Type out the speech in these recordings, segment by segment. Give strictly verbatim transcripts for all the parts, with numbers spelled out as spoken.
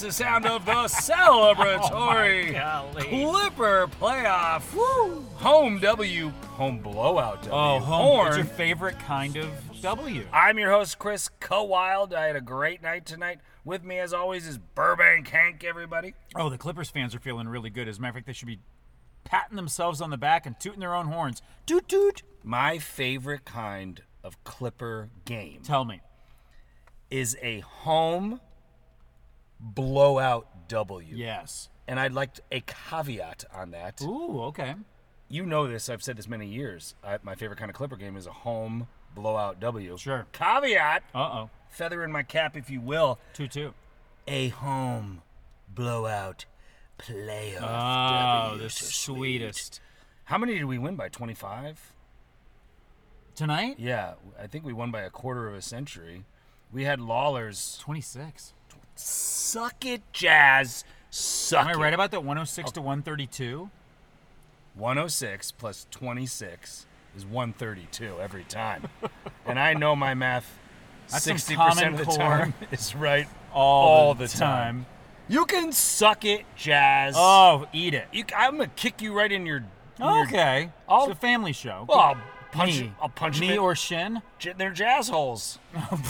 the sound of the celebratory Oh, Clipper playoff. Woo. Home W, home blowout W. Oh, home. Horn. What's your favorite kind of W? I'm your host, Chris Cowild. I had a great night tonight. With me, as always, is Burbank Hank, everybody. Oh, the Clippers fans are feeling really good. As a matter of fact, they should be patting themselves on the back and tooting their own horns. Toot, toot. My favorite kind of Clipper game Tell me. is a home blowout W. Yes. And I'd like a caveat on that. Ooh, okay. You know this. I've said this many years. I, my favorite kind of Clipper game is a home blowout W. Sure. Caveat, Uh-oh. feather in my cap, if you will, two two. a home blowout playoff Oh, W. the So sweet. sweetest. How many did we win by? twenty-five? Tonight? Yeah, I think we won by a quarter of a century. We had Lawler's. twenty-six. Suck it, Jazz. Suck Am I it. right about that? one oh six to one thirty-two? one oh six plus twenty-six is one thirty-two every time. And I know my math That's some sixty percent of the Common time is right All, all the, the time. time. You can suck it, Jazz. Oh, eat it. You, I'm going to kick you right in your... in your- Okay. I'll- It's a family show. Well, I'll punch, Knee. you- I'll punch Knee them in- or shin? J- They're jazz holes.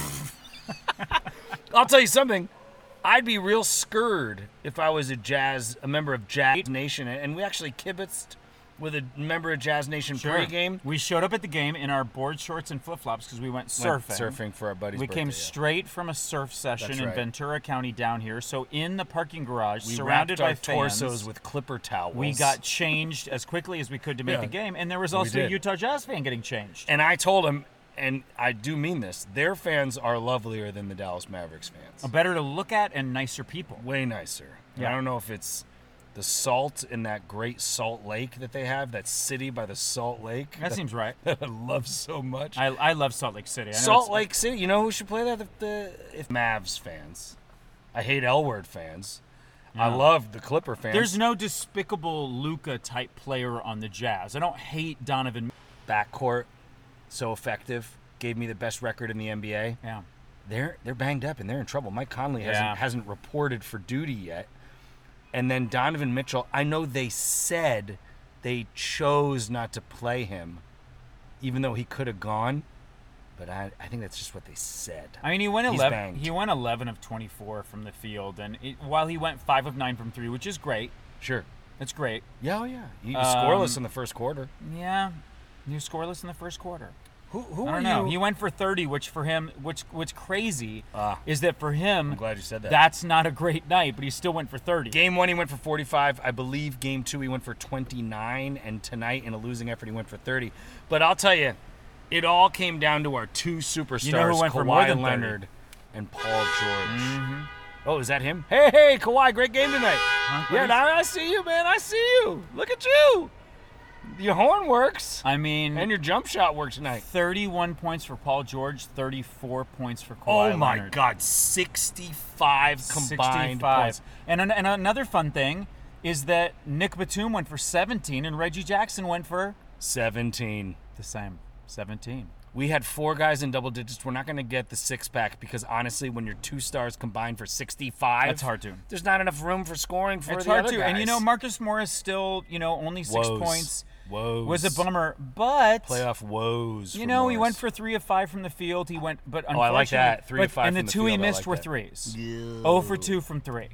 I'll tell you something. I'd be real scared if I was a jazz, a member of Jazz Nation, and we actually kibitzed with a member of Jazz Nation pregame. We showed up at the game in our board shorts and flip-flops because we went surfing. Went surfing for our buddy's We birthday, came yeah. straight from a surf session That's in right. Ventura County down here. So in the parking garage, We surrounded wrapped by our fans, torsos with clipper towels. we got changed as quickly as we could to make Yeah. the game. And there was We also a did. Utah Jazz fan getting changed. And I told him, and I do mean this, their fans are lovelier than the Dallas Mavericks fans. Better to look at and nicer people. Way nicer. And Yeah. I don't know if it's the salt in that great Salt Lake that they have, that city by the Salt Lake. That seems right. that I love so much. I, I love Salt Lake City. I know Salt it's- Lake City. You know who should play that? The, the if Mavs fans. I hate L Word fans. I Yeah. love the Clipper fans. There's no despicable Luka type player on the Jazz. I don't hate Donovan. backcourt so effective. Gave me the best record in the N B A. Yeah. They're they're banged up and they're in trouble. Mike Conley Yeah. hasn't hasn't reported for duty yet. And then Donovan Mitchell, I know they said they chose not to play him, even though he could have gone. But I, I think that's just what they said. I mean, he went He's eleven. banged. He went eleven of twenty-four from the field, and it, while he went five of nine from three, which is great, Sure. it's great. Yeah, oh yeah. He Um, was scoreless in the first quarter. Yeah, he was scoreless in the first quarter. Who who I are don't know. you? He went for thirty, which for him, which what's crazy Ah. is that for him, I'm glad you said that. that's not a great night, but he still went for thirty. Game one, he went for forty-five. I believe game two, he went for twenty-nine. And tonight, in a losing effort, he went for thirty. But I'll tell you, it all came down to our two superstars, You know who went Kawhi for more than thirty? Leonard and Paul George. Mm-hmm. Oh, is that him? Hey, hey, Kawhi, great game tonight. Huh? Yeah, now I see you, man. I see you. Look at you. Your horn works. I mean, And your jump shot worked tonight. thirty-one points for Paul George, thirty-four points for Kawhi Oh, my Leonard. God. sixty-five combined sixty-five. points. And, an, and another fun thing is that Nick Batum went for seventeen and Reggie Jackson went for seventeen. the same, seventeen. We had four guys in double digits. We're not going to get the six-pack because, honestly, when your two stars combined for sixty-five, That's hard to. there's not enough room for scoring for It's the hard other to. guys. And, you know, Marcus Morris still, you know, only six Woes. points Woes. was a bummer. But, Playoff woes. you for know, he Morris. went for three of five from the field. He went, but Oh, I like that. unfortunately- Three of but- five And the from the two he field. I missed like were that. threes. Yeah. oh for two from three.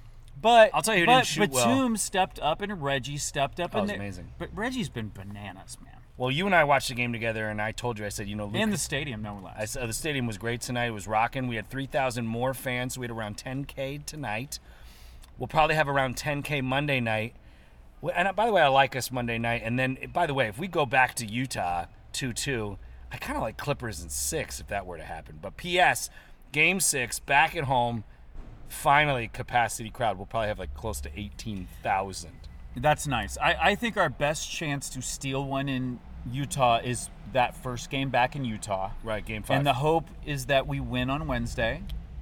But I'll tell you who but didn't shoot well. Batum stepped up and Reggie stepped up. That and was they- amazing. But Reggie's been bananas, man. Well, you and I watched the game together, and I told you, I said, you know, Luka, In the stadium, no less. I said the stadium was great tonight. It was rocking. We had three thousand more fans. So we had around ten K tonight. We'll probably have around ten K Monday night. Well, and uh, by the way, I like us Monday night. And then, by the way, if we go back to Utah two two, I kind of like Clippers in six if that were to happen. But P S, game six, back at home, finally capacity crowd. We'll probably have like close to eighteen thousand. That's nice. I, I think our best chance to steal one in Utah is that first game back in Utah. Right, game five. And the hope is that we win on Wednesday.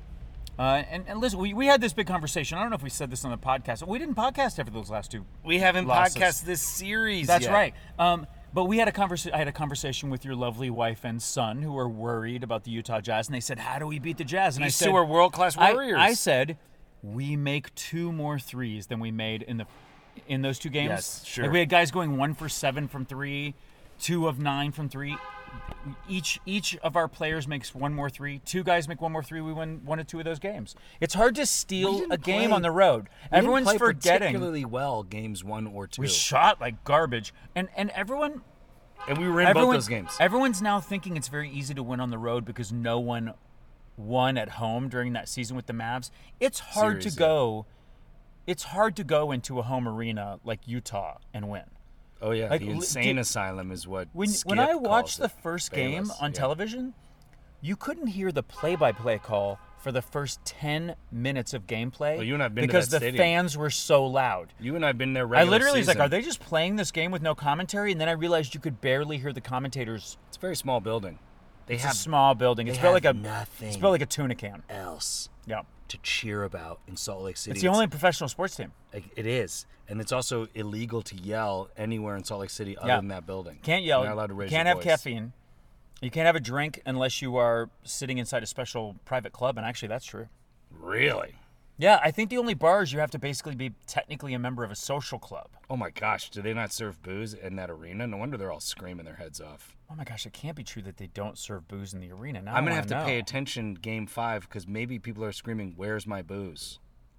Uh, and, and listen, we, we had this big conversation. I don't know if we said this on the podcast. We didn't podcast after those last two. we haven't losses. podcast this series That's yet. right. Um, but we had a conversation. I had a conversation with your lovely wife and son who were worried about the Utah Jazz, and they said, "How do we beat the Jazz?" And These I said, two are world-class I- warriors. I said, we make two more threes than we made in the in those two games. Yes, sure. Like we had guys going one for seven from three, two of nine from three. Each each of our players makes one more three. Two guys make one more three. We win one or two of those games. It's hard to We steal didn't a game play- on the road. We Everyone's didn't play forgetting. particularly well games one or two. We shot like garbage, and and everyone and we were in everyone, both those games. Everyone's now thinking it's very easy to win on the road because no one won at home during that season with the Mavs. It's hard Series, to go. It's hard to go into a home arena like Utah and win. Oh yeah, Like, the li- insane did- asylum is what. When Skip when I calls watched it. the first game Bayless, on yeah. television, you couldn't hear the play-by-play call for the first ten minutes of gameplay. Well, you and I have been to because that the stadium. fans were so loud. You and I've been there. I Regular literally was like, season. "Are they just playing this game with no commentary?" And then I realized you could barely hear the commentators. It's a very small building. They It's have a small building. It's they built like have a nothing. It's built like a tuna can. else Yeah, to cheer about in Salt Lake City. it's the only professional sports team. Like, it is, and it's also illegal to yell anywhere in Salt Lake City other Yeah. than that building. Can't yell. You're not allowed to raise Can't your have voice. caffeine. You can't have a drink unless you are sitting inside a special private club, and actually, that's true. Really? Yeah, I think the only bars you have to basically be technically a member of a social club. Oh my gosh, do they not serve booze in that arena? No wonder they're all screaming their heads off. Oh my gosh, it can't be true that they don't serve booze in the arena. Now I'm I gonna have to wanna pay know. attention game five because maybe people are screaming, "Where's my booze?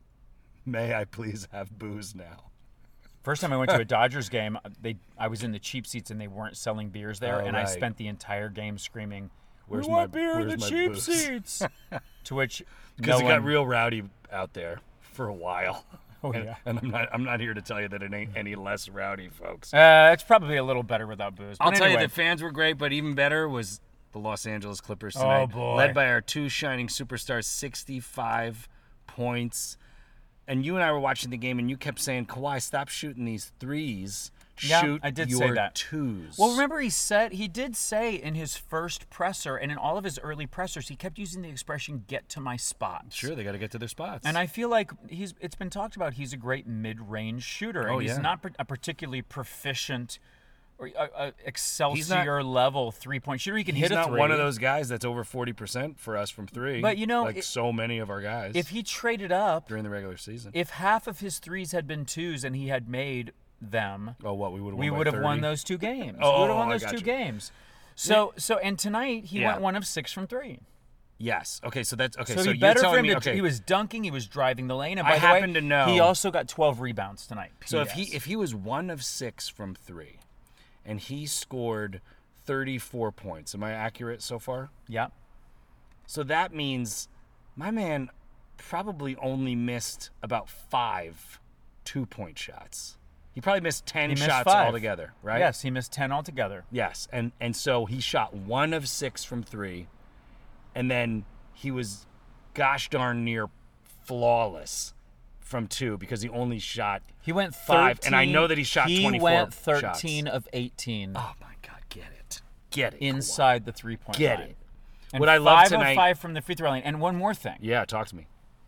May I please have booze now?" First time I went to a Dodgers game, they I was in the cheap seats and they weren't selling beers there, Oh, and I right. spent the entire game screaming, Where's "We my- want beer in where's the my cheap booze?" seats." To which Because no it got one- real rowdy out there for a while. Oh, and, yeah. and I'm not I'm not here to tell you that it ain't any less rowdy, folks. Uh, it's probably a little better without booze. I'll but tell you, anyway. the fans were great, but even better was the Los Angeles Clippers tonight. Oh, boy. Led by our two shining superstars, sixty-five points. And you and I were watching the game, and you kept saying, "Kawhi, stop shooting these threes. Yeah, Shoot I did your say that. twos." Well, remember he said he did say in his first presser and in all of his early pressers, he kept using the expression "get to my spots." Sure, they got to get to their spots. And I feel like he's it's been talked about he's a great mid-range shooter, and Oh, he's yeah. not a particularly proficient or uh, uh, Excelsior He's not- level three-point shooter. He can He's hit a not three. one of those guys that's over forty percent for us from three. But, you know, like it- so many of our guys If he traded up, during the regular season. if half of his threes had been twos and he had made them, oh, what we would have we won by would have won thirty? those two games. Oh, we would have won I those got two you. games. So, so and tonight he Yeah. went one of six from three. Yes. Okay, so that's okay. So, So, he you're better for telling him me to. okay. He was dunking. He was driving the lane. And I by the happen way, to know- he also got twelve rebounds tonight. So if P S. he if he was one of six from three, and he scored thirty-four points, am I accurate so far? yeah, So that means my man probably only missed about five two-point shots. He probably missed ten he missed shots five altogether, right? Yes, he missed ten altogether. Yes, and and so he shot one of six from three, and then he was gosh darn near flawless from two because he only shot He went Five, thirteen, and I know that he shot He twenty-four went shots. thirteen of eighteen Oh my God, get it, get it, inside the three-point Get line. it. And What I love five tonight- of five from the free throw line. And one more thing, Yeah, talk to me.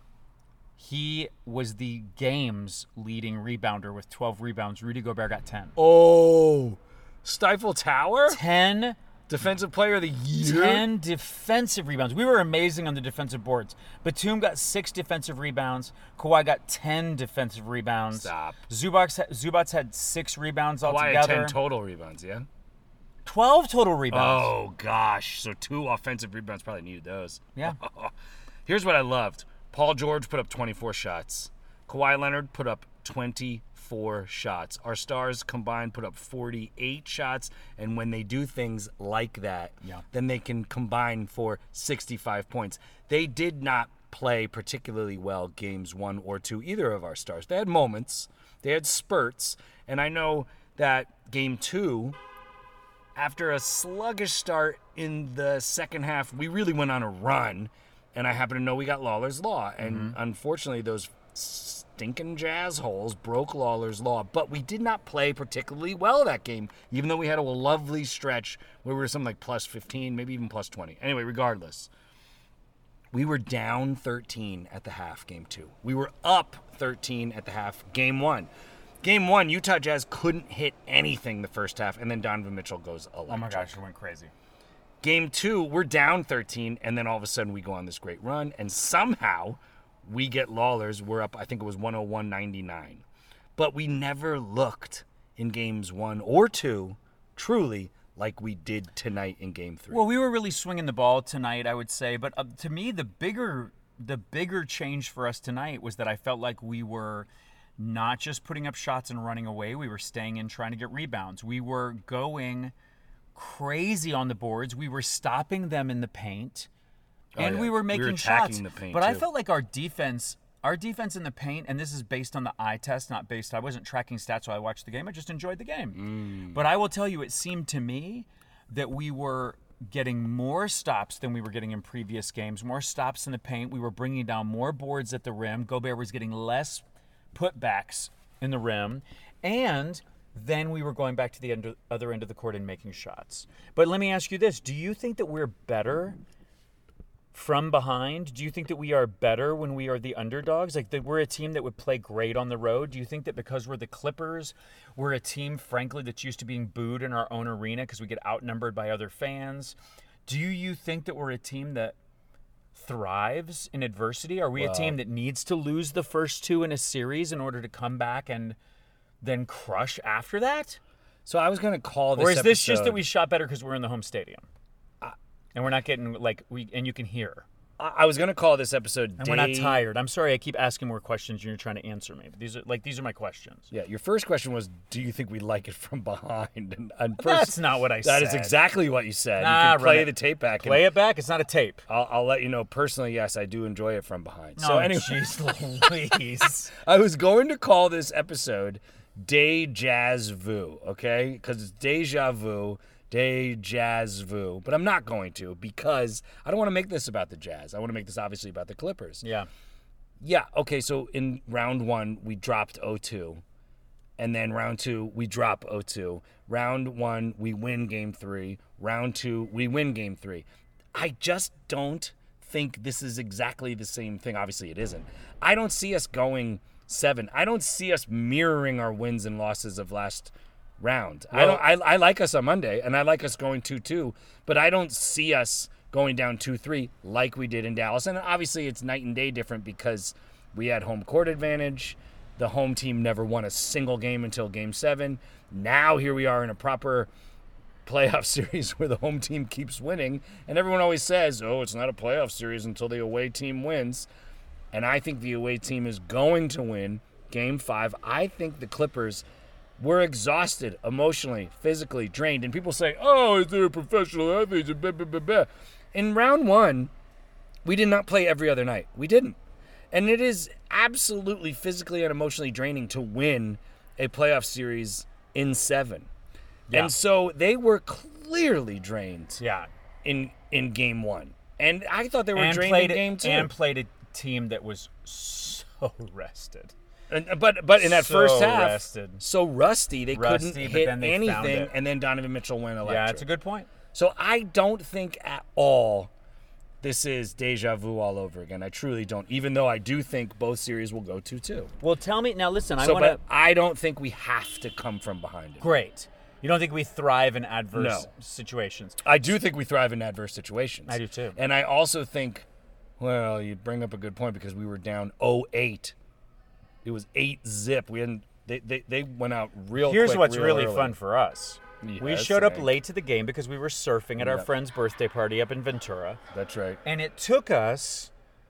he was the game's leading rebounder with twelve rebounds. Rudy Gobert got ten. Oh, Stifle Tower, ten Defensive Player of the Year. ten defensive rebounds. We were amazing on the defensive boards. Batum got six defensive rebounds. Kawhi got ten defensive rebounds. Stop. Zubac, Zubats had six rebounds Kawhi had altogether. ten total rebounds. Yeah. twelve total rebounds. Oh gosh, so two offensive rebounds probably needed those. Yeah. Here's what I loved. Paul George put up twenty-four shots. Kawhi Leonard put up twenty-four shots. Our stars combined put up forty-eight shots. And when they do things like that, Yeah. then they can combine for sixty-five points. They did not play particularly well games one or two, either of our stars. They had moments. They had spurts. And I know that game two, after a sluggish start in the second half, we really went on a run. And I happen to know we got Lawler's Law. And unfortunately, those stinking Jazz holes broke Lawler's Law. But we did not play particularly well that game, even though we had a lovely stretch where we were something like plus fifteen, maybe even plus twenty. Anyway, regardless, we were down thirteen at the half, game two. We were up thirteen at the half, game one. Game one, Utah Jazz couldn't hit anything the first half, and then Donovan Mitchell goes electric. Oh my gosh, it went crazy. Game two, we're down thirteen, and then all of a sudden we go on this great run, and somehow we get Lawlers. We're up, I think it was one oh one ninety-nine. But we never looked in games one or two, truly, like we did tonight in game three. Well, we were really swinging the ball tonight, I would say. But uh, to me, the bigger the bigger change for us tonight was that I felt like we were not just putting up shots and running away. We were staying in, trying to get rebounds. We were going crazy on the boards. We were stopping them in the paint. Oh, and yeah. we were We making were shots. attacking the paint, but I too. felt like our defense, our defense in the paint, and this is based on the eye test, not based, I wasn't tracking stats while I watched the game. I just enjoyed the game. Mm. But I will tell you, it seemed to me that we were getting more stops than we were getting in previous games, more stops in the paint. We were bringing down more boards at the rim. Gobert was getting less putbacks in the rim. And then we were going back to the end, other end of the court and making shots. But let me ask you this. Do you think that we're better from behind? Do you think that we are better when we are the underdogs? Like that we're a team that would play great on the road? Do you think that because we're the Clippers, we're a team, frankly, that's used to being booed in our own arena because we get outnumbered by other fans? Do you think that we're a team that thrives in adversity? Are we Well- a team that needs to lose the first two in a series in order to come back and then crush after that? So I was going to call this Or is this just that episode- we shot better because we're in the home stadium? And we're not getting, like, we and you can hear. I I was going to call this episode And we're not Day- tired. I'm sorry I keep asking more questions and you're trying to answer me. But these are, like, these are my questions. Yeah, your first question was, do you think we like it from behind? And, and first, That's not what I said. That is exactly what you said. Nah, you can run play it. the tape back. Play and it back. It's not a tape. I'll, I'll let you know personally, yes, I do enjoy it from behind. No, so anyway, jeez Louise. I was going to call this episode Day Jazz Vu, okay? Because it's deja vu, Day Jazz Vu. But I'm not going to because I don't want to make this about the Jazz. I want to make this obviously about the Clippers. Yeah. Yeah, okay, so in round one, we dropped oh two. And then round two, we drop oh two. Round one, we win game three. Round two, we win game three. I just don't think this is exactly the same thing. Obviously, it isn't. I don't see us going seven. I don't see us mirroring our wins and losses of last round. I don't. I, I like us on Monday, and I like us going two two, but I don't see us going down two three like we did in Dallas. And obviously, it's night and day different because we had home court advantage. The home team never won a single game until game seven. Now here we are in a proper playoff series where the home team keeps winning. And everyone always says, oh, it's not a playoff series until the away team wins. And I think the away team is going to win game five. I think the Clippers were exhausted emotionally, physically, drained. And people say, oh, is there a professional athlete? Blah, blah, blah, blah. In round one, we did not play every other night. We didn't. And it is absolutely physically and emotionally draining to win a playoff series in seven. Yeah. And so they were clearly drained Yeah. in in game one. And I thought they were And drained played, in game two. and played a team that was so rested. And, but but in that So first half, rested. so rusty, they Rusty, couldn't but hit then they found anything, it. and then Donovan Mitchell went electric. Yeah, it's a good point. So I don't think at all this is deja vu all over again. I truly don't, even though I do think both series will go two two. Well, tell me now. Listen, I So, want to. but I don't think we have to come from behind it. Great. You don't think we thrive in adverse No. situations? I do think we thrive in adverse situations. I do too. And I also think, well, you bring up a good point because we were down oh eight. It was eight zip. We hadn't. They they, they went out real. Here's quick, what's real really early. fun for us. we Yes, showed up Hank. late to the game because we were surfing at our Yep. friend's birthday party up in Ventura. That's right. And it took us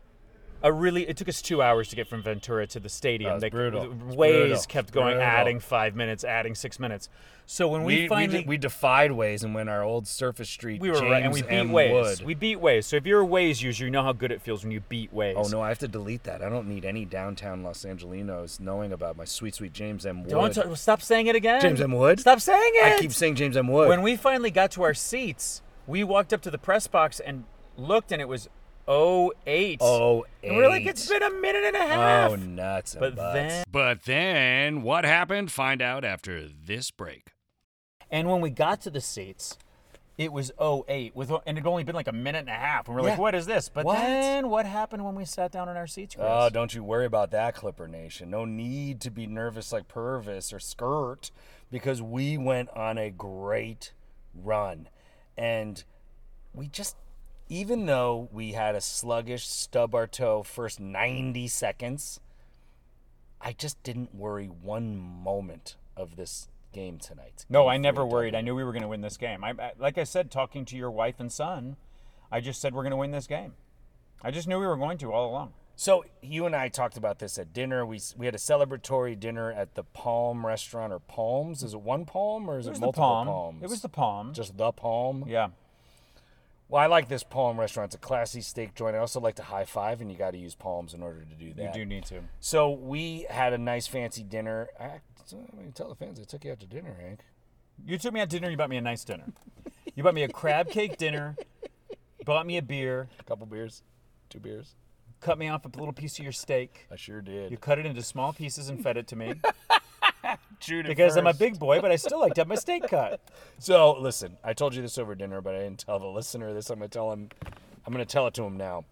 a really it took us two hours to get from Ventura to the stadium. That was They- brutal. the It's Waze brutal. kept going, Brutal. adding five minutes, adding six minutes. So when we, We we, finally did- we defied Waze and went our old surface street. we were James right, and we beat M. Waze. Wood. We beat Waze. So if you're a Waze user, you know how good it feels when you beat Waze. Oh no, I have to delete that. I don't need any downtown Los Angelinos knowing about my sweet, sweet James M. Wood. Don't t- stop saying it again. James M. Wood? Stop saying it. I keep saying James M. Wood. When we finally got to our seats, we walked up to the press box and looked, and it was oh eight. oh eight. And we're like, it's been a minute and a half. Oh, nuts and But butts. then- But then, what happened? Find out after this break. And when we got to the seats, it was oh eight, with, and it had only been like a minute and a half. And we're like, Yeah. what is this? But What? then what happened when we sat down in our seats, Chris? Oh, don't you worry about that, Clipper Nation. No need to be nervous like Purvis or Skirt because we went on a great run. And we just even though we had a sluggish, stub our toe first ninety seconds, I just didn't worry one moment of this game tonight. No, Game I never four worried. W. I knew we were going to win this game. I, I, like I said, talking to your wife and son, I just said we're going to win this game. I just knew we were going to all along. So you and I talked about this at dinner. We we had a celebratory dinner at the Palm Restaurant or Palms. Is it one Palm or is It it, was the multiple Palm. Palms? It was the Palm. Just the Palm. Yeah. Well, I like this Palm Restaurant. It's a classy steak joint. I also like to high five, and you got to use palms in order to do You that. do need to. So we had a nice fancy dinner. I, I mean, tell the fans I took you out to dinner, Hank. You took me out to dinner. You bought me a nice dinner. You bought me a crab cake dinner. Bought me a beer. A couple beers, two beers. Cut me off a little piece of your steak. I sure did. You cut it into small pieces and fed it to me. Chewed it Because I'm a first. big boy, but I still like to have my steak cut. So listen, I told you this over dinner, but I didn't tell the listener this. I'm gonna tell him. I'm gonna tell it to him now.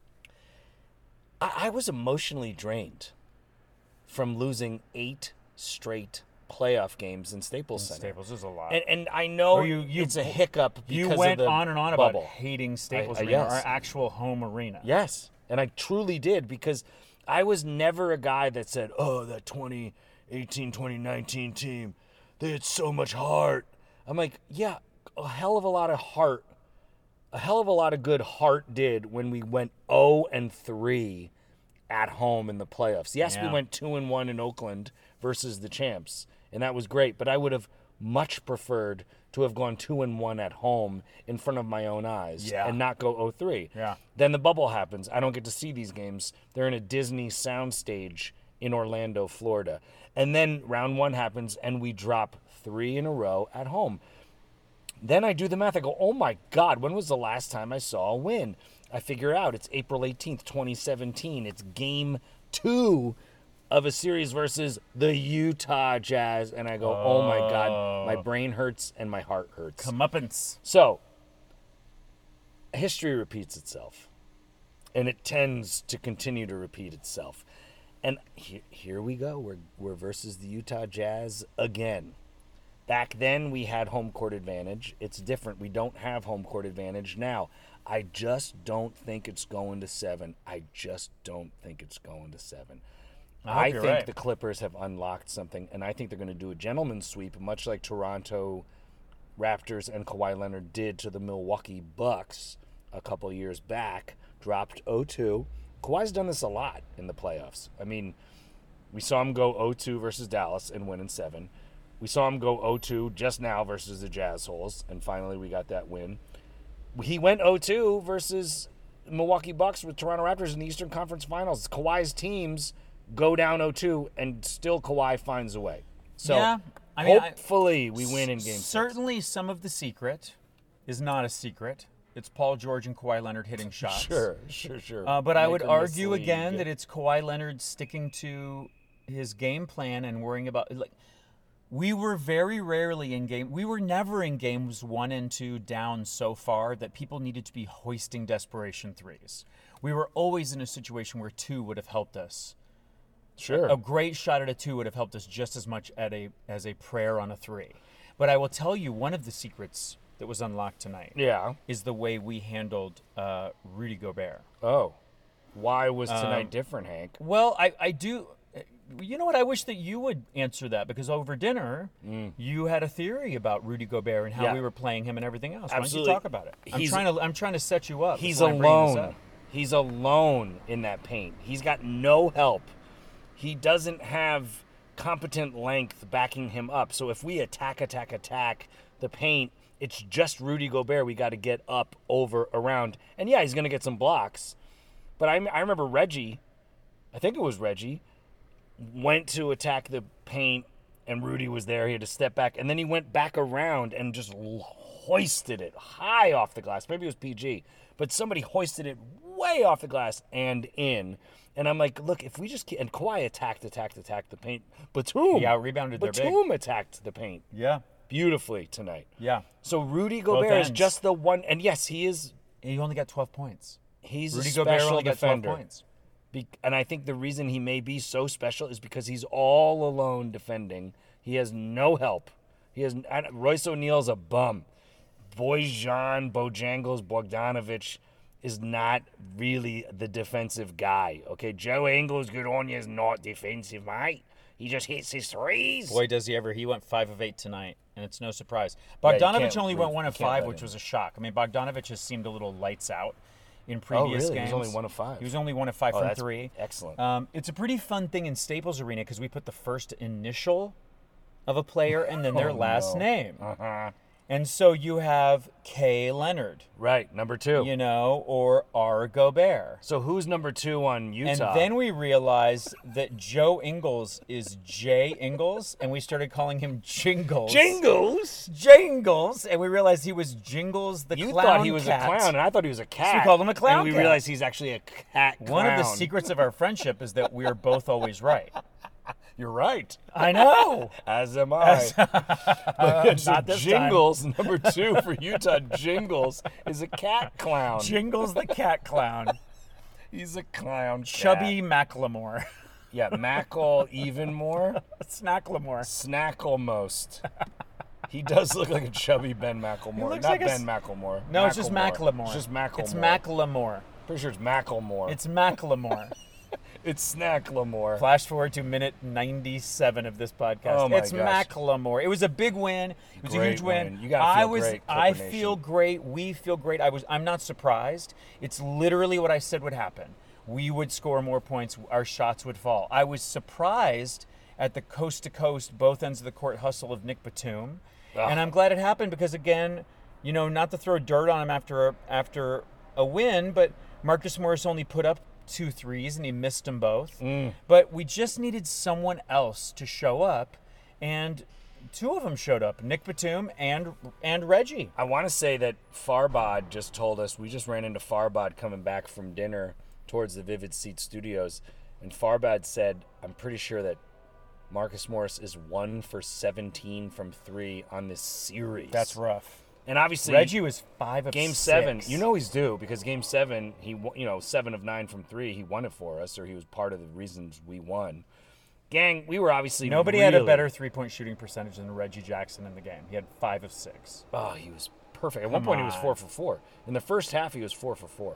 I, I was emotionally drained from losing eight straight playoff games in Staples Center. Staples is a lot. And, and I know Or you- you- it's a hiccup because you went of the on and on bubble. about hating Staples I- I- Arena, yes. our actual home arena. Yes, and I truly did because I was never a guy that said, "Oh, that twenty eighteen twenty nineteen team, they had so much heart." I'm like, yeah, a hell of a lot of heart, a hell of a lot of good heart did when we went oh and three at home in the playoffs. Yes, we Yeah. went two and one in Oakland versus the champs, and that was great. But I would have much preferred to have gone two and one at home in front of my own eyes Yeah. and not go oh three. Yeah. Then the bubble happens. I don't get to see these games. They're in a Disney soundstage in Orlando, Florida. And then round one happens, and we drop three in a row at home. Then I do the math. I go, oh my God, when was the last time I saw a win? I figure out it's April eighteenth, twenty seventeen. It's game two of a series versus the Utah Jazz. And I go, oh, my God, my brain hurts and my heart hurts. Comeuppance. So, history repeats itself, and it tends to continue to repeat itself. And he, here we go. We're, we're versus the Utah Jazz again. Back then, we had home court advantage. It's different. We don't have home court advantage now. I just don't think it's going to seven. I just don't think it's going to seven. I hope I you're think right. the Clippers have unlocked something, and I think they're going to do a gentleman's sweep, much like Toronto Raptors and Kawhi Leonard did to the Milwaukee Bucks a couple years back, dropped oh two. Kawhi's done this a lot in the playoffs. I mean, we saw him go oh two versus Dallas and win in seven. We saw him go oh two just now versus the Jazz Holes, and finally we got that win. He went oh two versus Milwaukee Bucks with Toronto Raptors in the Eastern Conference Finals. Kawhi's teams go down oh two, and still Kawhi finds a way. So Yeah, I mean, I- hopefully we win in Game six. Certainly, some of the secret is not a secret. It's Paul George and Kawhi Leonard hitting shots. Sure, sure, sure. Uh, but I Make would them argue mislead. again that it's Kawhi Leonard sticking to his game plan and worrying about like we were very rarely in game. We were never in games one and two down so far that people needed to be hoisting desperation threes. We were always in a situation where two would have helped us. Sure. A great shot at a two would have helped us just as much at a as a prayer on a three. But I will tell you, one of the secrets that was unlocked tonight Yeah. is the way we handled uh, Rudy Gobert. Oh. Why was tonight Um, different, Hank? Well, I, I do. You know what? I wish that you would answer that because over dinner, you had a theory about Rudy Gobert and how Mm. Yeah. we were playing him and everything else. Absolutely. Why don't you talk about it? I'm He's- trying to. I'm trying to set you up. He's before I'm bringing this alone. up. He's alone in that paint. He's got no help. He doesn't have competent length backing him up. So if we attack, attack, attack the paint, it's just Rudy Gobert we got to get up, over, around. And yeah, he's going to get some blocks. But I, I remember Reggie, I think it was Reggie, went to attack the paint and Rudy was there. He had to step back. And then he went back around and just hoisted it high off the glass. Maybe it was P G. But somebody hoisted it way off the glass and in. And I'm like, look, if we just keep, and Kawhi attacked, attacked, attacked the paint. Batum. He out-rebounded their big. Batum attacked the paint Yeah. beautifully tonight. Yeah. So Rudy Gobert is ends. just the one, and yes, he is. And he only got twelve points. He's Rudy a Gobert special only got twelve defender. points. Be- and I think the reason he may be so special is because he's all alone defending. He has no help. He has I- Royce O'Neal's a bum. Bojan Bojangles Bogdanovic is not really the defensive guy. Okay, Joe Ingles, good on you, is not defensive, mate. He just hits his threes. Boy, does he ever. He went five of eight tonight, and it's no surprise. Yeah, you Bogdanovic can't only leave- went one you of can't five, let which him. was a shock. I mean, Bogdanovic has seemed a little lights out in Oh, previous really? games. He was only one of five. He was only one of five Oh, from that's three. excellent. Um, it's a pretty fun thing in Staples Arena because we put the first initial of a player and then their Oh, last no. name. Uh-huh. And so you have K. Leonard, Right, number two. you know, or R. Gobert. So who's number two on And Utah? then we realized that Joe Ingles is Jay Ingles, and we started calling him Jingles. Jingles. Jingles, and we realized he was Jingles the You clown thought he was cat. a clown, and I thought he was a cat. we called him a clown And we cat. realized he's actually a cat clown. One of the secrets of our friendship is that we are both always right. You're right. I know. As am I. But so not this time. Jingles, number two for Utah, Jingles is a cat clown. Jingles the cat clown. He's a clown cat. Chubby Macklemore. Yeah, Mackle even more. Snacklemore. Snackle most. He does look like a chubby Ben McElmore. looks Not like a Ben s- McElmore. No, it's just Macklemore. It's just Macklemore. It's Macklemore. Pretty sure it's Macklemore. It's Macklemore. It's Snacklemore. Flash forward to minute ninety-seven of this podcast. Oh my it's gosh. Macklemore. It was a big win. It was Great a huge win. win. You gotta I feel was great, I Clipper feel Nation. great. We feel great. I was I'm not surprised. It's literally what I said would happen. We would score more points, our shots would fall. I was surprised at the coast to coast, both ends of the court hustle of Nick Batum. Ugh. And I'm glad it happened because again, you know, not to throw dirt on him after a, after a win, but Marcus Morris only put up two threes and he missed them both. Mm. But we just needed someone else to show up, and two of them showed up: Nick Batum and and Reggie. I want to say that Farbod just told us, we just ran into Farbod coming back from dinner towards the Vivid Seat Studios, and Farbod said, I'm pretty sure that Marcus Morris is one for seventeen from three on this series. That's rough. And obviously, Reggie was five of Game six. seven, you know he's due because Game seven, he wo- you know seven of nine from three, he won it for us, or he was part of the reasons we won. Gang, we were obviously Nobody had a really- better three-point shooting percentage than Reggie Jackson in the game. He had five of six. Oh, he was perfect. At one Come point, he was on. four for four. In the first half, he was four for four.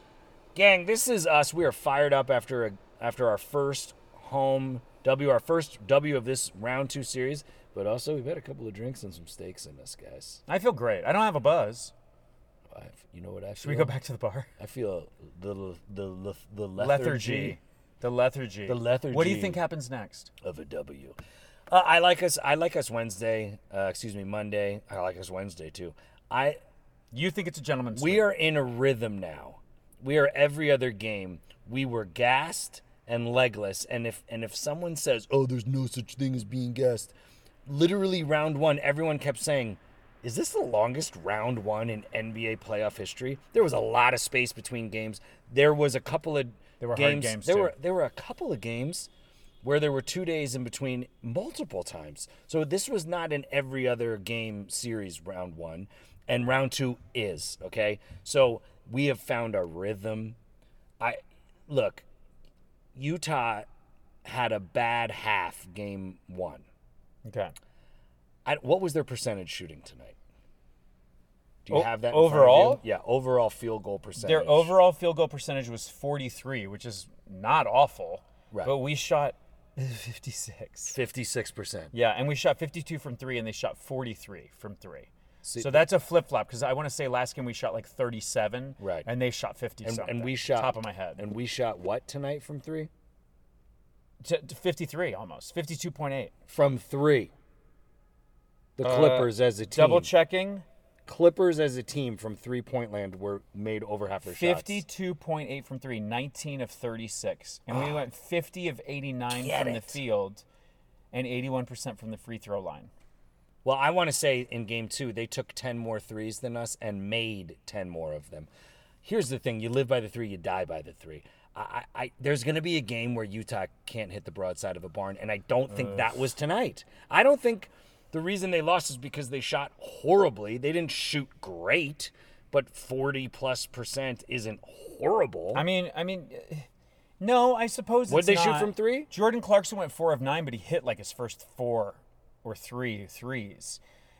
Gang, this is us. We are fired up after a, after our first home W, our first W of this round two series. But also, we've had a couple of drinks and some steaks in us, guys. I feel great. I don't have a buzz. I, you know what I feel? Should we go back to the bar? I feel the the the, the lethargy, Lethargy. The lethargy. The lethargy. What do you think happens next? of a W. Uh, I like us. I like us Wednesday. Uh, excuse me, Monday. I like us Wednesday too. I You think it's a gentleman's We sweep? are in a rhythm now. We are every other game. We were gassed and legless, and if and if someone says, "Oh, there's no such thing as being gassed," literally round one, everyone kept saying, "Is this the longest round one in N B A playoff history?" There was a lot of space between games. There was a couple of There were hard games. games, there too. were there were a couple of games where there were two days in between multiple times. So this was not an every other game series round one, and round two is, okay? So we have found our rhythm. I look, Utah had a bad half game one. Okay. I, what was their percentage shooting tonight? Do you O- have that in front of you? overall? Yeah, overall field goal percentage. Their overall field goal percentage was forty-three, which is not awful. Right. But we shot fifty-six. fifty-six percent. Yeah, and we shot fifty-two from three, and they shot forty-three from three. See- so that's a flip-flop, because I want to say last game we shot like thirty-seven, Right. and they shot fifty And, something. and we shot top of my head. And we shot what tonight from three? to, to fifty-three almost, fifty-two point eight. From three. The Clippers as a team. Double checking, Clippers as a team from three point land were made over half their shots. fifty-two point eight from three, nineteen of thirty-six. And we went fifty of eighty-nine Get from the it. field and eighty-one percent from the free throw line. Well, I want to say in game two, they took ten more threes than us and made ten more of them. Here's the thing. You live by the three, you die by the three. I, I, I there's going to be a game where Utah can't hit the broadside of a barn, and I don't think that was tonight. I don't think the reason they lost is because they shot horribly. They didn't shoot great, but forty plus percent isn't horrible. I mean, I mean, uh, no, I suppose. What'd it's they shoot not. from three? Jordan Clarkson went four of nine, but he hit like his first four or three threes.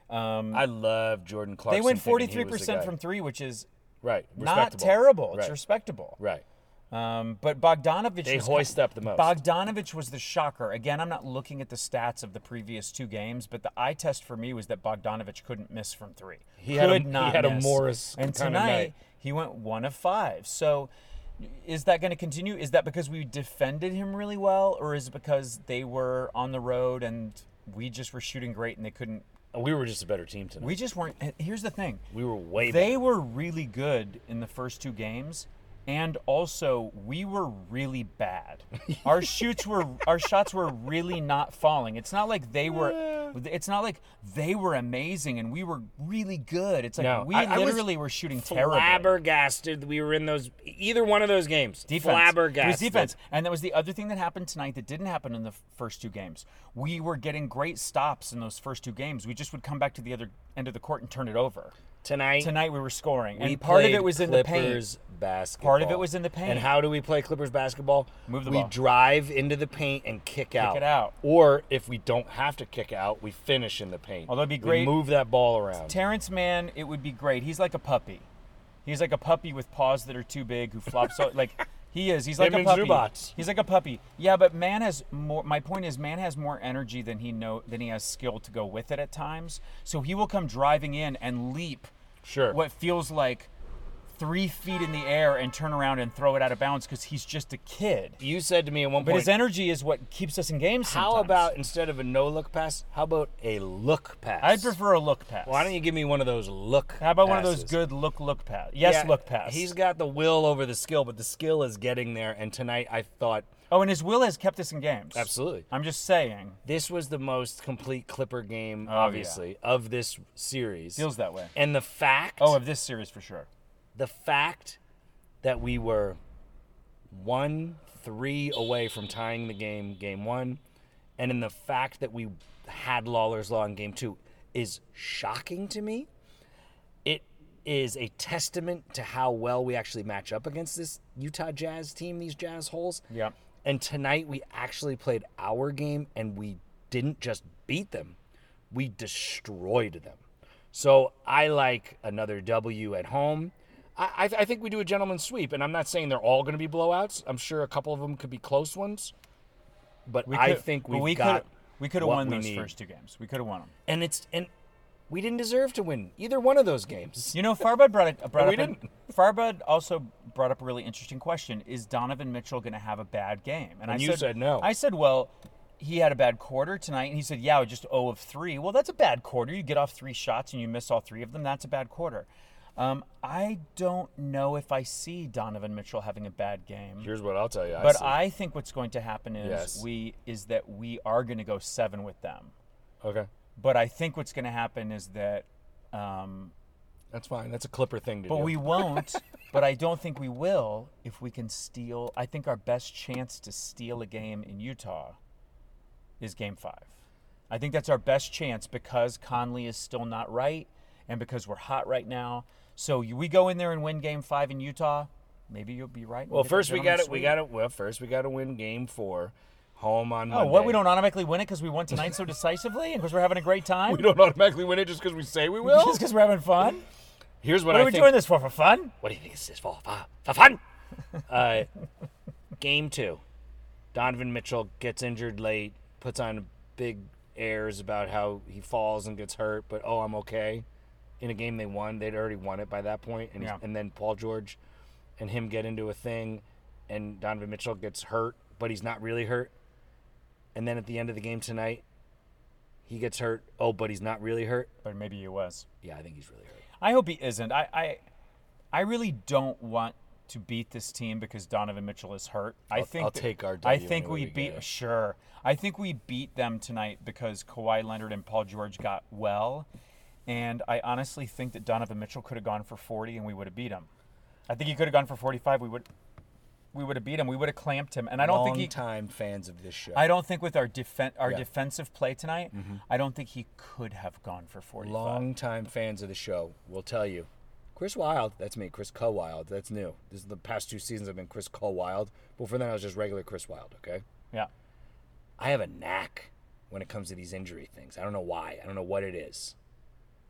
Um, I love Jordan Clarkson. they went thinking he forty-three was the percent guy. from three, which is Right. not Respectable. terrible. It's Right. respectable. Right. Um, but Bogdanovich They was hoist up the most. Bogdanovich was the shocker. Again, I'm not looking at the stats of the previous two games, but the eye test for me was that Bogdanovich couldn't miss from three. He had a- Could he not had a miss. Morris And kind of tonight night. he went one of five. So is that going to continue? Is that because we defended him really well, or is it because they were on the road and we just were shooting great and they couldn't? We were just a better team tonight. We just weren't. Here's the thing. We were way They better. were really good in the first two games, and also we were really bad. Our shoots were, our shots were really not falling. It's not like they were. It's not like they were amazing and we were really good. It's like No, we I- I was literally were shooting terrible. Flabbergasted. We were in those either one of those games. Defense. Flabbergasted. It was defense. And that was the other thing that happened tonight that didn't happen in the f- first two games. We were getting great stops in those first two games. We just would come back to the other end of the court and turn it over. Tonight, Tonight we were scoring. we And part of played it was in the paint. Clippers basketball. Part of it was in the paint. And how do we play Clippers basketball? Move the we ball. drive into the paint and kick, out. it out. Or if we don't have to kick out, we finish in the paint. Although it'd be We great- move that ball around. Terrence Mann, it would be great. He's like a puppy. He's like a puppy with paws that are too big who flops out. Like he is. He's like Him a and puppy. Zubats. He's like a puppy. Yeah, but Man has more. My point is, Man has more energy than he know than he has skill to go with it at times. So he will come driving in and leap. Sure. What feels like three feet in the air and turn around and throw it out of bounds because he's just a kid. You said to me at one But point, his energy is what keeps us in games. how sometimes. about instead of a no-look pass, how about a look pass? I'd prefer a look pass. Why don't you give me one of those look How about one of those passes? good look look pass? Yes, Yeah, look pass. He's got the will over the skill, but the skill is getting there. And tonight I thought, Oh, and his will has kept us in games. absolutely. I'm just saying. This was the most complete Clipper game, Oh, obviously, of this series. Feels that way. And the fact, Oh, of this series for sure. the fact that we were one three away from tying the game, game one, and in the fact that we had Lawler's Law in game two is shocking to me. It is a testament to how well we actually match up against this Utah Jazz team, these Jazz holes. Yep. And tonight we actually played our game and we didn't just beat them, we destroyed them. So I like another W at home. I, I, I think we do a gentleman's sweep, and I'm not saying they're all going to be blowouts. I'm sure a couple of them could be close ones. But We I could- think but we've we got could we could have what won we those need. first two games. We could have won them. And it's and we didn't deserve to win either one of those games. You know, Farbud brought, it, brought we up. a- didn't. Farbud also brought up a really interesting question: is Donovan Mitchell going to have a bad game? And I you said no. I said, well, he had a bad quarter tonight, and he said, yeah, just zero of three. Well, that's a bad quarter. You get off three shots and you miss all three of them. That's a bad quarter. Um, I don't know if I see Donovan Mitchell having a bad game. Here's what I'll tell you. But see. I think what's going to happen is Yes. we is that we are going to go seven with them. Okay. But I think what's going to happen is that, um, That's fine. That's a Clipper thing to but do. we won't. But I don't think we will if we can steal. I think our best chance to steal a game in Utah is Game Five. I think that's our best chance because Conley is still not right, and because we're hot right now. So you- we go in there and win Game Five in Utah. Maybe you'll be right. Well, We'll get first that we got gentleman's it. We sweep. got to Well, first we got to win Game Four, home on Oh, Monday. what? We don't automatically win it because we won tonight so decisively, and because we're having a great time. We don't automatically win it just because we say we will. Just because we're having fun. Here's what, What I are we think. doing this for? For fun? What do you think this is for? For, for fun. uh, game two. Donovan Mitchell gets injured late, puts on big airs about how he falls and gets hurt, but oh, I'm okay. In a game they won, they'd already won it by that point, and he's- Yeah. and then Paul George and him get into a thing, and Donovan Mitchell gets hurt, but he's not really hurt. And then at the end of the game tonight, he gets hurt. Oh, but he's not really hurt. But maybe he was. Yeah, I think he's really hurt. I hope he isn't. I, I, I really don't want to beat this team because Donovan Mitchell is hurt. I I'll- think I'll that- take our I W think anyway we we beat get it. sure. I think we beat them tonight because Kawhi Leonard and Paul George got well, and I honestly think that Donovan Mitchell could have gone for forty and we would have beat him. I think he could have gone for forty-five. We would, we would have beat him. We would have clamped him. And I don't think he. Long-time fans of this show. I don't think with our defen- our Yeah. Mm-hmm. defensive play tonight, I don't think he could have gone for forty-five. Long-time fans of the show will tell you, Chris Wilde, that's me, Chris Co. Wilde, that's new. This is the past two seasons I've been Chris Co. Wilde. Before then I was just regular Chris Wilde, okay? Yeah. I have a knack when it comes to these injury things. I don't know why. I don't know what it is.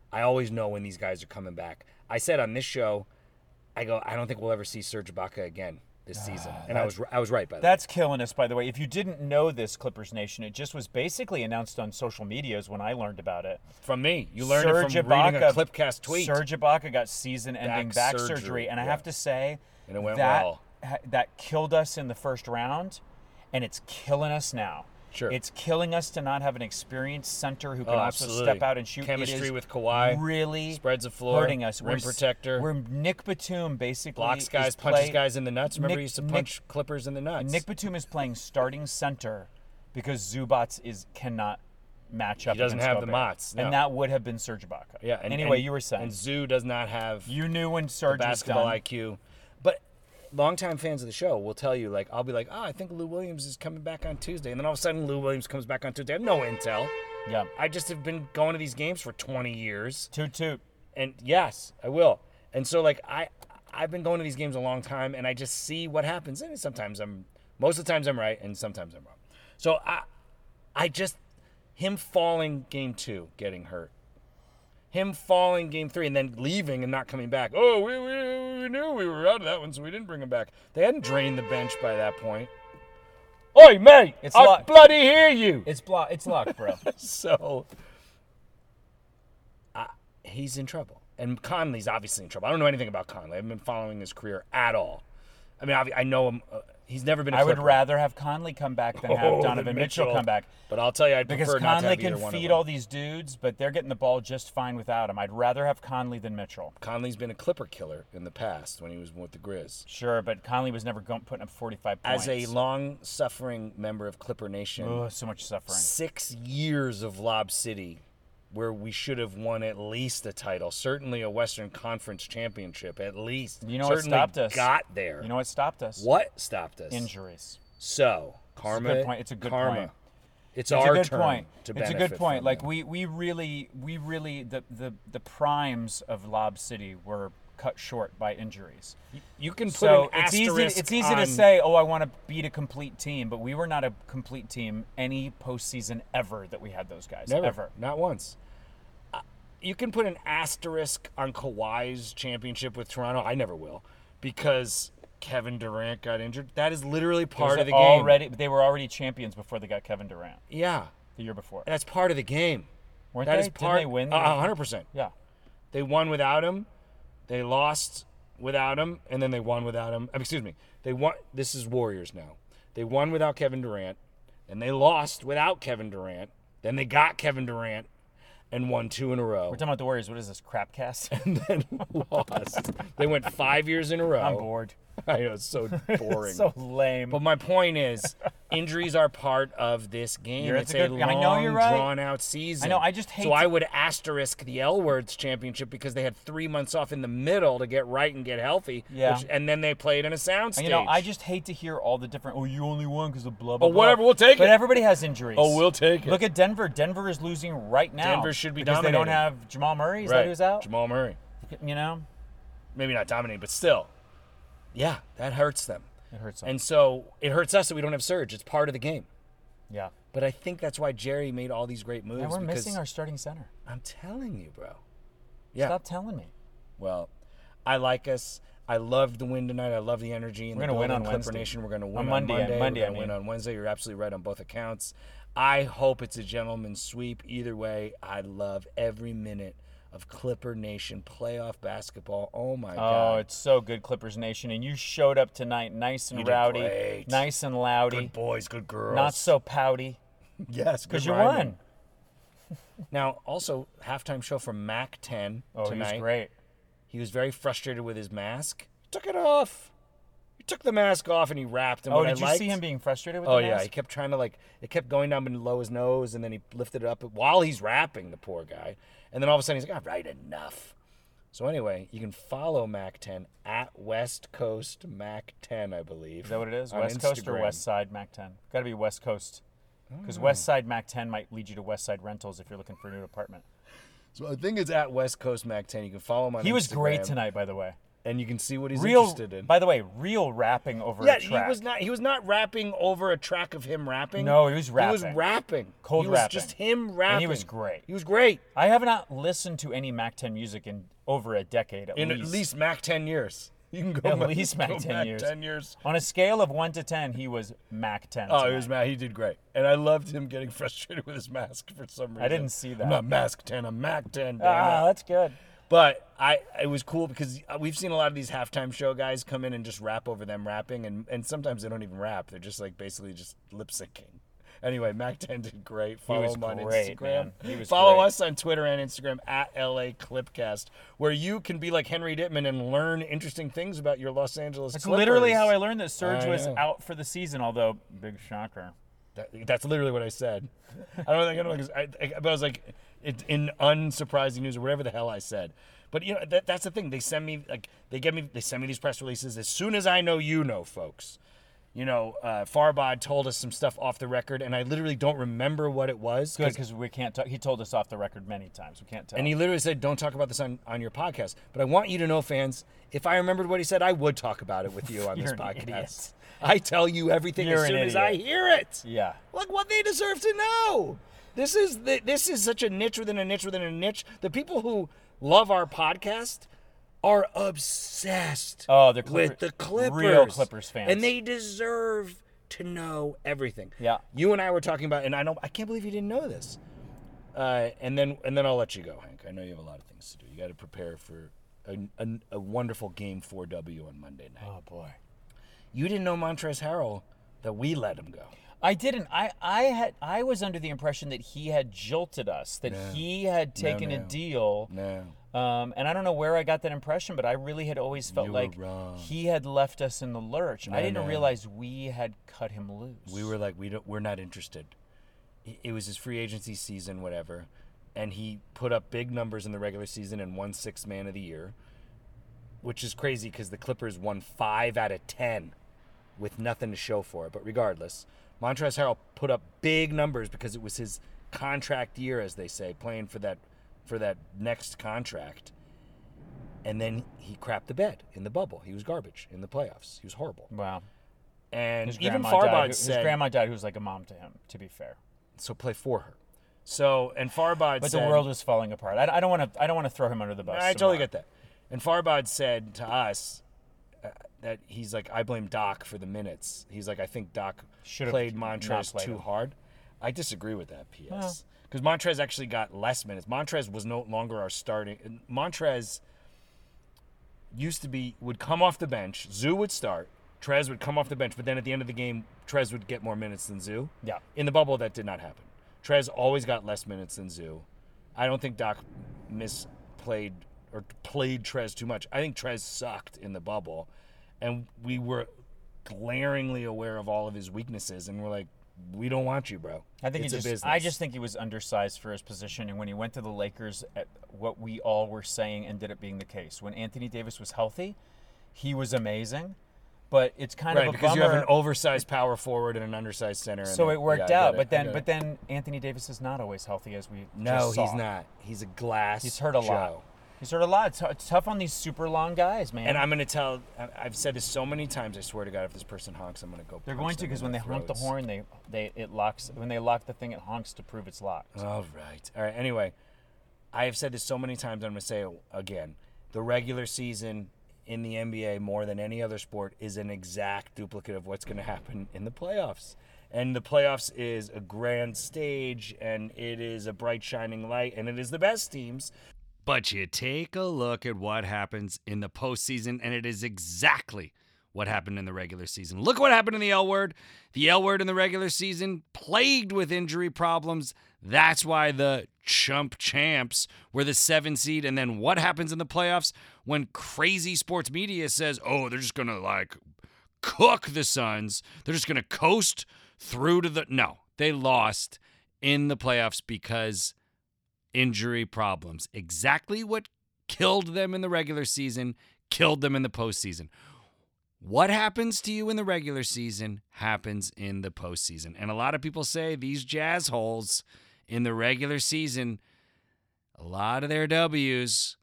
I always know when these guys are coming back. I said on this show, I go, I don't think we'll ever see Serge Ibaka again this season, and I was I was right by that. That's killing us, by the way. If you didn't know this, Clippers Nation, it just was basically announced on social medias when I learned about it. From me, you learned Serge it from reading a Ibaka- Clipcast tweet. Serge Ibaka got season-ending Back back, surgery, surgery, and I yeah. have to say And it went that well. ha- that killed us in the first round, and it's killing us now. Sure. It's killing us to not have an experienced center who can Oh, also absolutely. step out and shoot. Chemistry It is with Kawhi. really Spreads the floor. hurting us. Rim We're s- protector. We're Nick Batum basically Blocks guys, is punches play- guys in the nuts. Remember Nick- he used to Nick- punch Clippers in the nuts. Nick Batum is playing starting center because Zubats is cannot match up. He doesn't against have the Gobert. mots, no. and that would have been Serge Ibaka. Yeah. And, anyway, and- you were saying And Zoo does not have you knew when Serge was basketball done. I Q. But longtime fans of the show will tell you, like, I'll be like, oh, I think Lou Williams is coming back on Tuesday. And then all of a sudden, Lou Williams comes back on Tuesday. I have no intel. Yeah, I just have been going to these games for twenty years. toot toot. And yes, I will. And so, like, I, I've been going to these games a long time, and I just see what happens. And sometimes I'm, most of the times I'm right, and sometimes I'm wrong. So I, I just, him falling game two, getting hurt. Him falling game three and then leaving and not coming back. Oh, we, we, we knew we were out of that one, so we didn't bring him back. They hadn't drained the bench by that point. Oi, mate! It's I luck. bloody hear you! It's blo- It's luck, bro. So, uh, he's in trouble. And Conley's obviously in trouble. I don't know anything about Conley. I haven't been following his career at all. I mean, I, I know him. Uh, he's never been a I would Clipper. rather have Conley come back than have Oh, Donovan than Mitchell. Mitchell. come back. But I'll tell you, I'd Because prefer not to Conley have can either one of feed them. all these dudes, but they're getting the ball just fine without him. I'd rather have Conley than Mitchell. Conley's been a Clipper killer in the past when he was with the Grizz. Sure, but Conley was never going, putting up forty-five points. As a long-suffering member of Clipper Nation, oh, so much suffering. six years of Lob City where we should have won at least a title, certainly a Western Conference championship, at least. You know what certainly stopped us? got there. You know what stopped us? What stopped us? Injuries. So, karma. good point. It's a good karma. point. It's, It's our a good turn point. to It's a benefit good point. from Like them. we, we really, we really, the, the the primes of Lob City were cut short by injuries. You can put So an it's easy. asterisk It's easy on, to say, "Oh, I want to beat a complete team," but we were not a complete team any postseason ever that we had those guys. Never, Ever. not once. Uh, you can put an asterisk on Kawhi's championship with Toronto. I never will, because Kevin Durant got injured. That is literally part Those of the are game. already, They were already champions before they got Kevin Durant Yeah, the year before. that's part of the game. Weren't That they? is Didn't part. they win? the- A hundred percent. Yeah. They won without him. They lost without him, and then they won without him. Um, excuse me. They won. This is Warriors now. They won without Kevin Durant, and they lost without Kevin Durant. Then they got Kevin Durant, and won two in a row. We're talking about the Warriors. What is this, crapcast? And then lost. They went five years in a row. I'm bored. I know, it's so boring. So lame. But my point is, injuries are part of this game. You're- it's it's a a good- long, I know you're right. drawn-out season. I know, I just hate So to- I would asterisk the L Words championship because they had three months off in the middle to get right and get healthy. Yeah. Which, and then they played in a sound stage. And, you know, I just hate to hear all the different. Oh, you only won because of blah blah. Oh, blah." whatever, we'll take But it. everybody has injuries. Oh, we'll take it. Look at Denver. Denver is losing right now. Denver should be because they don't dominating. have Jamal Murray. Is right. that who's out? Jamal Murray. You know, Maybe not dominating, but still. Yeah, that hurts them. it hurts. them. And so it hurts us that we don't have Surge. It's part of the game. yeah. But I think that's why Jerry made all these great moves. Yeah, we're because missing our starting center. I'm telling you, bro. Yeah. Stop telling me. Well, I like us. I love the win tonight. I love the energy. And We're the gonna win building. on Clipper Wednesday. Nation. We're going to win On on Monday, Monday. Monday, We're I going to win mean. on Wednesday. You're absolutely right on both accounts. I hope it's a gentleman's sweep. Either way, I love every minute of Clipper Nation playoff basketball. Oh, my Oh, God. it's so good, Clippers Nation, and you showed up tonight, nice and You did rowdy, great. nice and loudy, Good boys, good girls. not so pouty, yes, because good you rhyming. won. Now, also, halftime show from Mac ten Oh, tonight. he was great. He was very frustrated with his mask. He took it off. He took the mask off and he rapped. And Oh, what did I you liked, see him being frustrated with Oh the yeah, mask? he kept trying to like it kept going down below his nose, and then he lifted it up while he's rapping. The poor guy, and then all of a sudden he's like, "All right, enough." So anyway, you can follow Mac ten at West Coast Mac ten, I believe. Is that what it is? on West Coast or Instagram. West Side Mac ten? Got to be West Coast. Because West Side Mac ten might lead you to West Side Rentals if you're looking for a new apartment. So I think it's at West Coast Mac ten. You can follow him on He was great Instagram. tonight, by the way. and you can see what he's real, interested in. By the way, real rapping over Yeah, a track. he was not. He was not rapping over a track of him rapping. No, he was rapping. He was rapping. Cold he was rapping. just him rapping. And he was great. He was great. I have not listened to any Mac ten music in over a decade at In least. at least Mac ten years. You can go At Mac, least Mac go ten Mac years. ten years. On a scale of one to ten, he was Mac ten. Oh, tonight. he was mad. He did great, and I loved him getting frustrated with his mask for some reason. I didn't see that. I'm not Mask ten. I'm Mac ten. Damn Ah, it. that's good. But I, it was cool because we've seen a lot of these halftime show guys come in and just rap over them rapping, and, and sometimes they don't even rap. They're just like basically just lip syncing. Anyway, Mac ten did great. Follow was him on great, Instagram. man. He was Follow great. us on Twitter and Instagram at L A Clipcast, where you can be like Henry Dittman and learn interesting things about your Los Angeles It's Clippers. literally how I learned that Serge I was know. out for the season, although big shocker. That, that's literally what I said. I don't think I don't know, 'cause I, I, but I was like, it, in unsurprising news or whatever the hell I said. But you know that that's the thing. They send me like they get me they send me these press releases as soon as I know you know, folks. You know, uh, Farbod told us some stuff off the record, and I literally don't remember what it was. Good, because we can't talk. He told us off the record many times. We can't tell. And he literally said, "Don't talk about this on, on your podcast." But I want you to know, fans, if I remembered what he said, I would talk about it with you on this You're an podcast. idiot. I tell you everything You're as an soon as I idiot. hear it. Yeah. Like what they deserve to know. This is the, this is such a niche within a niche within a niche. The people who love our podcast are obsessed Oh, they're Clipper- with the Clippers, real Clippers fans. and they deserve to know everything. Yeah. You and I were talking about, and I know I can't believe you didn't know this. Uh, and then and then I'll let you go, Hank. I know you have a lot of things to do. You got to prepare for a, a, a wonderful Game Four W on Monday night. Oh boy. You didn't know Montrezl Harrell that we let him go. I didn't. I, I had. I was under the impression that he had jilted us. That No. he had taken a no. deal. No. Um, and I don't know where I got that impression, but I really had always felt You were like wrong. he had left us in the lurch. I No, didn't no. realize we had cut him loose. We were like, we don't, we're not interested. It- It was his free agency season, whatever, and he put up big numbers in the regular season and won Sixth Man of the Year, which is crazy because the Clippers won five out of ten with nothing to show for it. But regardless, Montrezl Harrell put up big numbers because it was his contract year, as they say, playing for that for that next contract. And then he crapped the bed in the bubble. He was garbage in the playoffs. He was horrible. Wow. And His even grandma died. Farbod His said, grandma died, who was like a mom to him. To be fair, so play for her. So and Farbod but said, the world was falling apart. I, I don't want to. I don't want to throw him under the bus. I some totally more. get that. And Farbod said to us uh, that he's like, I blame Doc for the minutes. He's like, I think Doc Should've played not Montrez played too him. hard. I disagree with that, P Well. S. Because Montrez actually got less minutes. Montrez was no longer our starting. Montrez used to be, would come off the bench. Zoo would start. Trez would come off the bench. But then at the end of the game, Trez would get more minutes than Zoo. Yeah. In the bubble, that did not happen. Trez always got less minutes than Zoo. I don't think Doc misplayed or played Trez too much. I think Trez sucked in the bubble, and we were glaringly aware of all of his weaknesses, and we're like, we don't want you, bro. I think it's he a just. business. I just think he was undersized for his position, and when he went to the Lakers, at what we all were saying ended up being the case. When Anthony Davis was healthy, he was amazing, but it's kind right of a because bummer. you have an oversized power forward and an undersized center. and so a- it worked yeah, I out, get but it, I then, get but it. then Anthony Davis is not always healthy, as we no, just saw. he's not. He's a glass. He's hurt a lot. Joe. He's hurt a lot. It's, it's tough on these super long guys, man. And I'm gonna tell. I- I've said this so many times. I swear to God, if this person honks, I'm gonna go. They're punch going to them because in when they their honk the throats. horn, they they it locks. When they lock the thing, it honks to prove it's locked. All right. All right. Anyway, I have said this so many times. I'm going to say it again. The regular season in the N B A, more than any other sport, is an exact duplicate of what's going to happen in the playoffs. And the playoffs is a grand stage, and it is a bright, shining light, and it is the best teams. But you take a look at what happens in the postseason, and it is exactly what happened in the regular season. Look what happened in the L Word. The L Word in the regular season, plagued with injury problems. That's why the chump champs were the seven seed. And then what happens in the playoffs when crazy sports media says, oh, they're just going to like cook the Suns. They're just going to coast through to the... No, they lost in the playoffs because injury problems. Exactly what killed them in the regular season, killed them in the postseason. What happens to you in the regular season happens in the postseason. And a lot of people say these jazz holes in the regular season, a lot of their W's,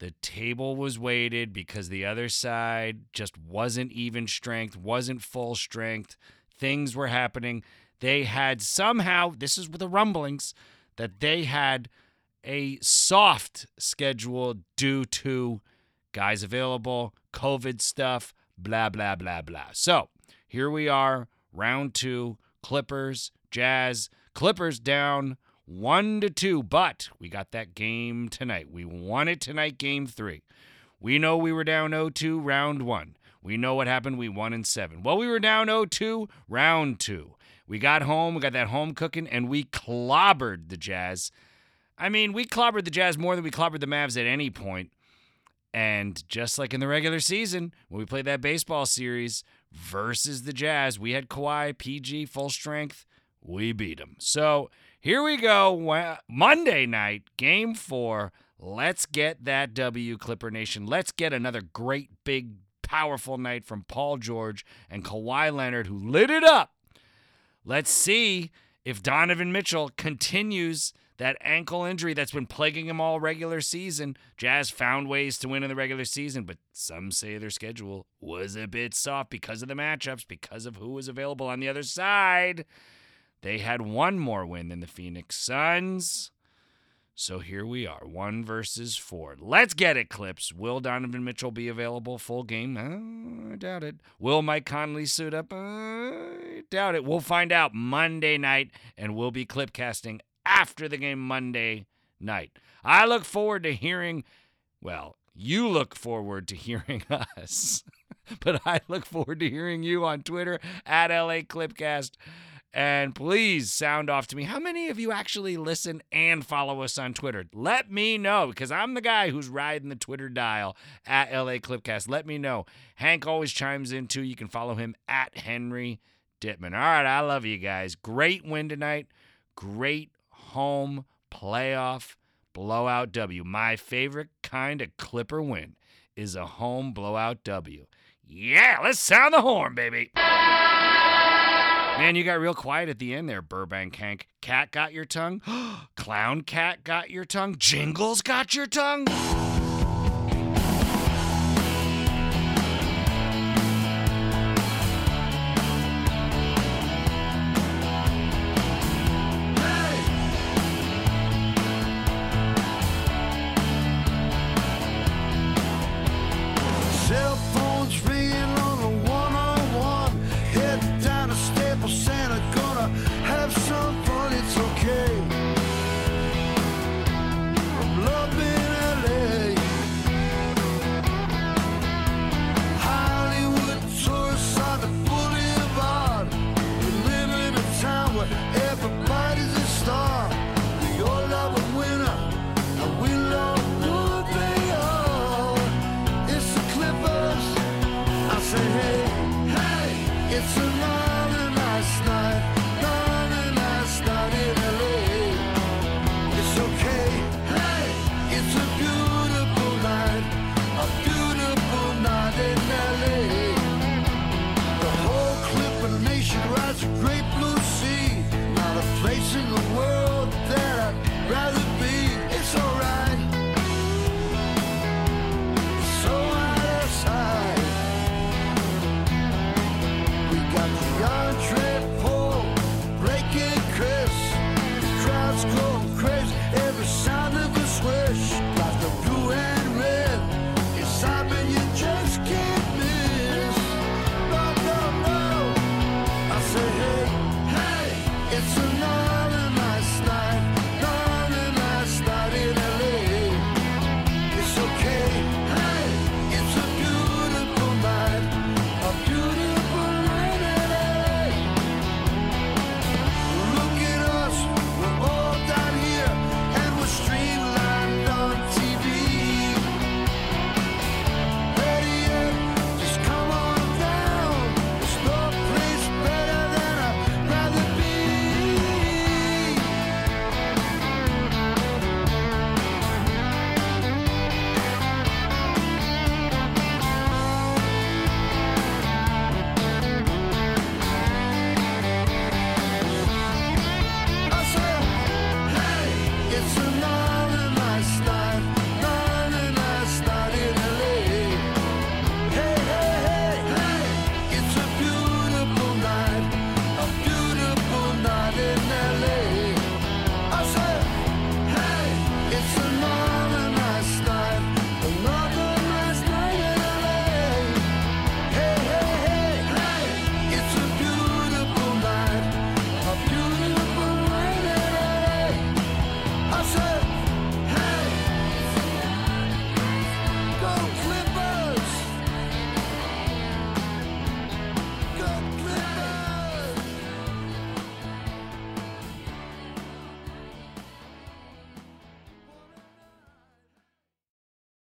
The table was weighted because the other side just wasn't even strength, wasn't full strength. Things were happening. They had somehow, this is with the rumblings, that they had a soft schedule due to guys available, COVID stuff, blah, blah, blah, blah. So here we are, round two, Clippers, Jazz. Clippers down one to two, but we got that game tonight. We won it tonight, game three. We know we were down oh two, round one. We know what happened. We won in seven. Well, we were down oh two, round two. We got home. We got that home cooking, and we clobbered the Jazz. I mean, we clobbered the Jazz more than we clobbered the Mavs at any point. And just like in the regular season, when we played that baseball series versus the Jazz, we had Kawhi, P G, full strength. We beat them. So here we go. Monday night, game four. Let's get that W, Clipper Nation. Let's get another great, big, powerful night from Paul George and Kawhi Leonard, who lit it up. Let's see if Donovan Mitchell continues that ankle injury that's been plaguing him all regular season. Jazz found ways to win in the regular season, but some say their schedule was a bit soft because of the matchups, because of who was available on the other side. They had one more win than the Phoenix Suns. So here we are, one versus four. Let's get it, Clips. Will Donovan Mitchell be available full game? Uh, I doubt it. Will Mike Conley suit up? Uh, I doubt it. We'll find out Monday night, and we'll be clip casting after the game Monday night. I look forward to hearing, well, you look forward to hearing us, but I look forward to hearing you on Twitter at L A Clipcast. And please sound off to me. How many of you actually listen and follow us on Twitter? Let me know, because I'm the guy who's riding the Twitter dial at L A Clipcast. Let me know. Hank always chimes in, too. You can follow him at Henry Dittman. All right, I love you guys. Great win tonight. Great home playoff blowout W. My favorite kind of Clipper win is a home blowout W. Yeah, let's sound the horn, baby. Man, you got real quiet at the end there, Burbank Hank. Cat got your tongue? Clown Cat got your tongue? Jingles got your tongue?